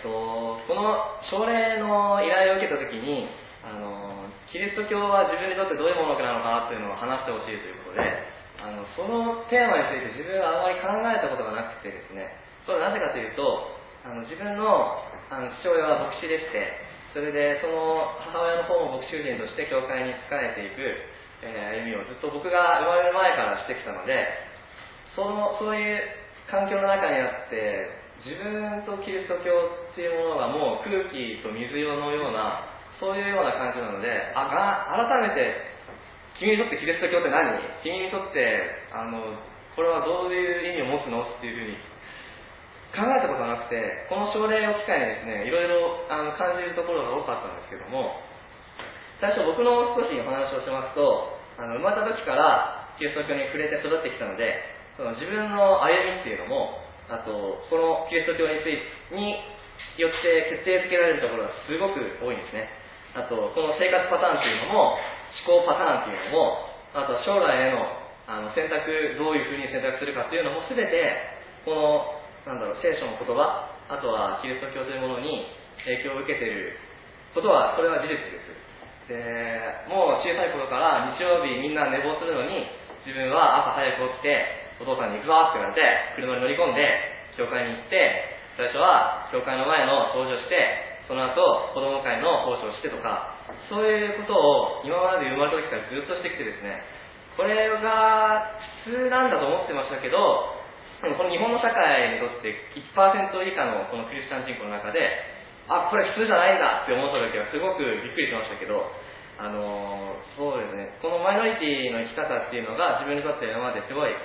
この奨励の依頼を受けたときに、キリスト教は自分にとってどういうものなのかというのを話してほしいということで、そのテーマについて自分はあまり考えたことがなくてですね、それはなぜかというと、自分の父親は牧師でして、それでその母親の方も牧師人として教会に仕えていく、歩みをずっと僕が生まれる前からしてきたので、そういう環境の中にあって自分とキリスト教っていうものがもう空気と水のようなそういうような感じなので、改めて君にとってキリスト教って何？君にとってこれはどういう意味を持つのっていうふうに考えたことがなくて、この奨励を機会にですね、いろいろ感じるところが多かったんですけども、最初僕の少しお話をしますと、生まれた時からキリスト教に触れて育ってきたので、その自分の歩みっていうのも、あとこのキリスト教によって決定づけられるところがすごく多いんですね。あとこの生活パターンっていうのも、思考パターンっていうのも、あとは将来への選択、どういうふうに選択するかっていうのも全てこの聖書の言葉、あとはキリスト教というものに影響を受けていることは、これは事実です。で、もう小さい頃から日曜日みんな寝坊するのに、自分は朝早く起きて、お父さんに行くぞって言われて、車に乗り込んで、教会に行って、最初は教会の前の掃除をして、その後、子供会の奉仕をしてとか、そういうことを今まで生まれた時からずっとしてきてですね、これが普通なんだと思ってましたけど、この日本の社会にとって 1% 以下のこのクリスチャン人口の中で、これ普通じゃないんだって思った時はすごくびっくりしましたけど、そうですね、このマイノリティの生き方っていうのが自分にとって今まですごい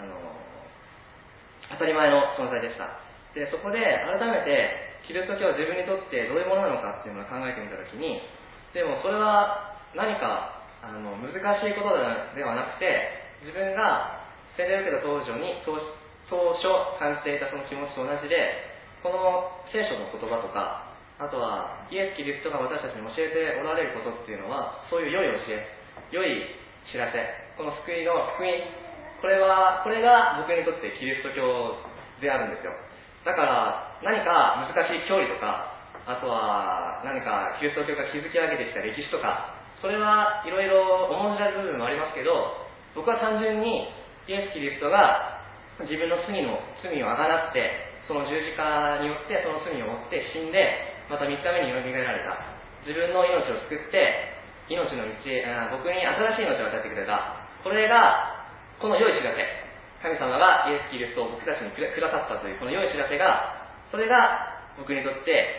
当たり前の存在でした。で、そこで改めてキリスト教は自分にとってどういうものなのかっていうのを考えてみたときに、でもそれは何か難しいことではなくて、自分が洗礼を受けた当初感じていたその気持ちと同じで、この聖書の言葉とか、あとはイエス・キリストが私たちに教えておられることっていうのは、そういう良い教え、良い知らせ、この救いの福音、これが僕にとってキリスト教であるんですよ。だから何か難しい教理とか、あとは何かキリスト教が築き上げてきた歴史とか、それはいろいろ重んじられる部分もありますけど、僕は単純にイエス・キリストが自分の罪をあがなって、その十字架によってその罪を負って死んで、また3日目によみがえられた。自分の命を救って、命の道へ、僕に新しい命を与えてくれた。これが、この良い知らせ。神様がイエス・キリストを僕たちにくださったというこの良い知らせが、それが僕にとって、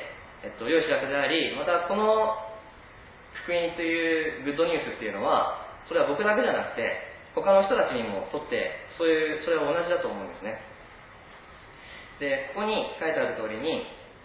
良い知らせであり、またこの福音というグッドニュースっていうのは、それは僕だけじゃなくて、他の人たちにもとってそれは同じだと思うんですね。で、ここに書いてある通りに、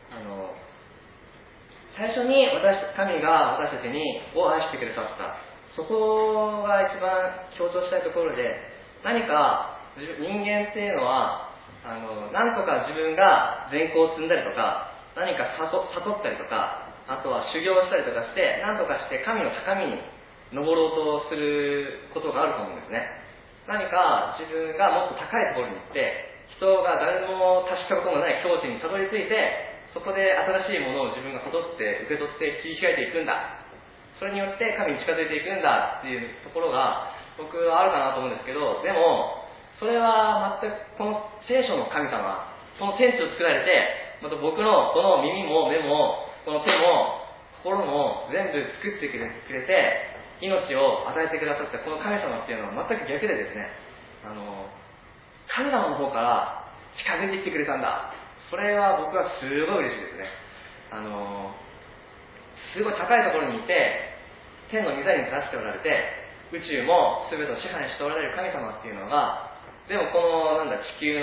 最初に神が私たちを愛してくださった。そこが一番強調したいところで、何か人間っていうのは何とか自分が善行を積んだりとか、何か悟ったりとか、あとは修行したりとかして、何とかして神の高みに登ろうとすることがあると思うんですね。何か自分がもっと高いところに行って、人が誰も達したことのない境地にたどり着いて、そこで新しいものを自分が受け取って切り開いていくんだ。それによって神に近づいていくんだっていうところが僕はあるかなと思うんですけど、でもそれは全くこの聖書の神様、その天地を作られて、また僕のこの耳も目もこの手も心も全部作ってくれて、命を与えてくださったこの神様っていうのは全く逆でですね、神様の方から近づいてきてくれたんだ。それは僕はすごい嬉しいですね。すごい高いところにいて、天の御座に立っておられて、宇宙も全てを支配しておられる神様っていうのが、でもこの小さな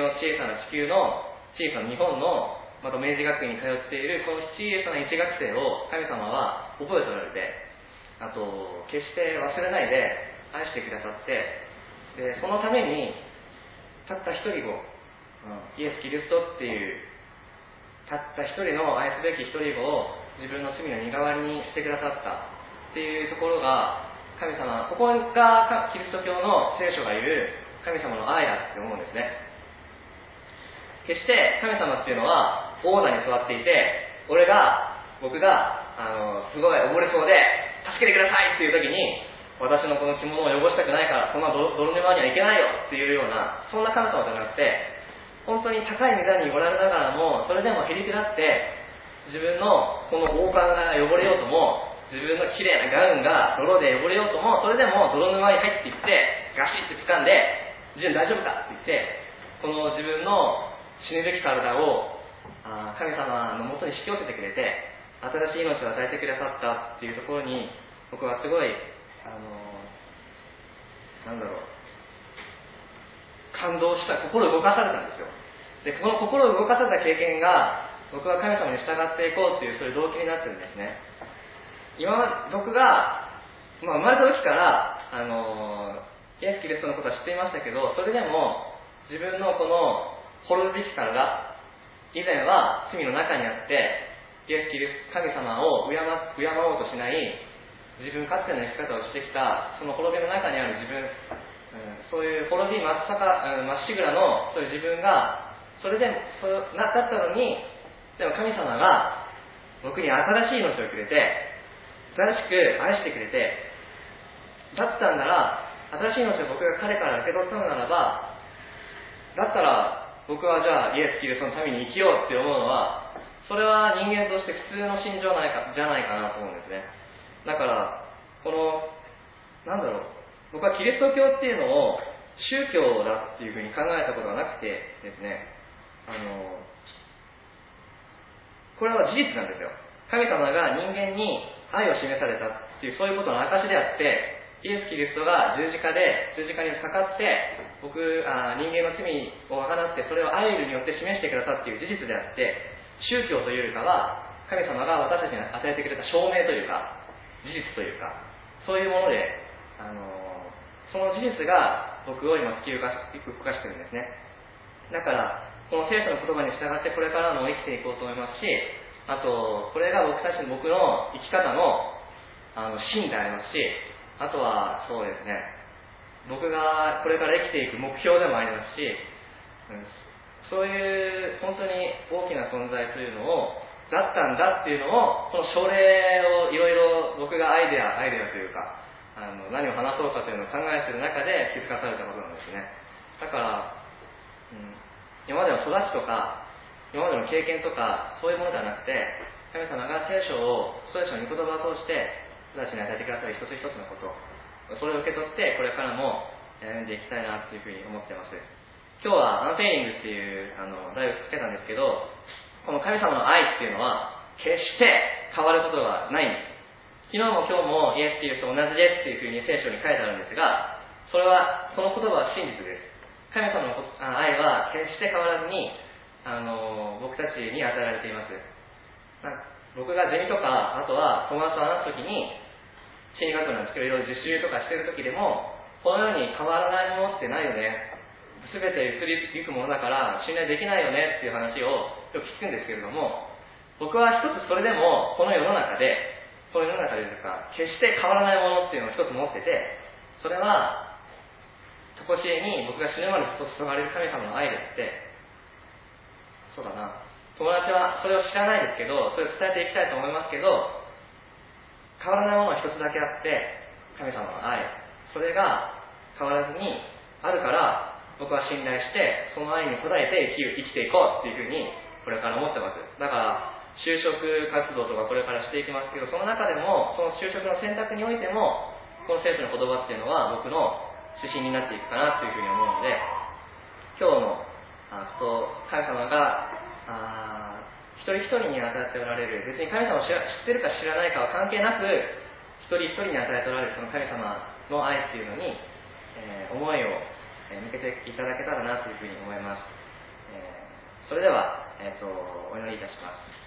日本のまた明治学院に通っているこの小さな一学生を神様は覚えておられて、あと決して忘れないで愛してくださって、でそのためにたった一人を、イエス・キリストっていうたった一人の愛すべき一人を自分の罪の身代わりにしてくださったっていうところが神様、ここがキリスト教の聖書が言う神様の愛だって思うんですね。決して神様っていうのは王座に座っていて、 僕がすごい溺れそうで助けてくださいっていう時に、私のこの着物を汚したくないからそんな泥沼にはいけないよっていうような、そんな神様じゃなくて、本当に高い御座におられながらも、それでもへりくだって自分のこの王冠が汚れようとも、自分の綺麗なガウンが泥で汚れようとも、それでも泥沼に入っていってガシッて掴んで、自分大丈夫かって言って、この自分の死ぬべき体を神様のもとに引き寄せてくれて、新しい命を与えてくださったっていうところに、僕はすごい感動した、心動かされたんですよ。で、この心を動かされた経験が、僕は神様に従っていこうという、そういう動機になってるんですね。僕が、生まれた時からイエス・キリストのことは知っていましたけど、それでも自分のこの滅ぶべき体、以前は罪の中にあって、イエス・キリスト神様を敬おうとしない自分勝手な生き方をしてきた、その滅びの中にある自分、そういう滅びまっしぐらのそういう自分が、それでもだったのに、でも神様が僕に新しい命をくれて、新しく愛してくれて、だったんなら、新しい命を僕が彼から受け取ったのならば、だったら僕はじゃあイエス・キリストのために生きようって思うのは、それは人間として普通の心情じゃないかなと思うんですね。だから僕はキリスト教っていうのを宗教だっていうふうに考えたことがなくてですね、これは事実なんですよ。神様が人間に愛を示されたっていう、そういうことの証であって、イエス・キリストが十字架にかかって、人間の罪をあがなって、それを愛によって示してくださっている事実であって、宗教というよりかは、神様が私たちに与えてくれた証明というか、事実というか、そういうもので、その事実が僕を今突き動かしてるんですね。だから、この聖書の言葉に従ってこれからも生きていこうと思いますし、あと、これが僕の生き方の芯でありますし、あとはそうですね、僕がこれから生きていく目標でもありますし、そういう本当に大きな存在というのをだったんだっていうのを、この書例をいろいろ僕がアイデアというか何を話そうかというのを考えている中で気づかされたことなんですね。だから、今までの育ちとか今までの経験とかそういうものではなくて、神様が聖書の御言葉を通して私たちに与えてくださる一つ一つのこと、それを受け取ってこれからも歩んでいきたいなというふうに思っています。今日はアンフェイリングっていう題をつけたんですけど、この神様の愛っていうのは決して変わることがないんです。昨日も今日もイエス・キリストと同じですっていうふうに聖書に書いてあるんですが、その言葉は真実です。神様の愛は決して変わらずに僕たちに与えられています。僕がゼミとか、あとは友達と話すときに、心理学なんですけど、いろいろ実習とかしてるときでも、このように変わらないものってないよね。すべて移りゆくものだから信頼できないよねっていう話をよく聞くんですけれども、僕は一つそれでもこの世の中でというか、決して変わらないものっていうのを一つ持ってて、それは常しえに僕が死ぬまでずっと注がれる神様の愛であって、そうだな、友達はそれを知らないですけど、それを伝えていきたいと思いますけど、変わらないものは一つだけあって、神様の愛、それが変わらずにあるから僕は信頼してその愛に応えて生きていこうっていうふうにこれから思ってます。だから就職活動とかこれからしていきますけど、その中でもその就職の選択においてもこの聖書の言葉っていうのは僕の指針になっていくかなというふうに思うので、今日の神様が一人一人に与えておられる、別に神様を知ってるか知らないかは関係なく、一人一人に与えておられるその神様の愛っていうのに、思いを向けていただけたらなというふうに思います。それでは、お祈りいたします。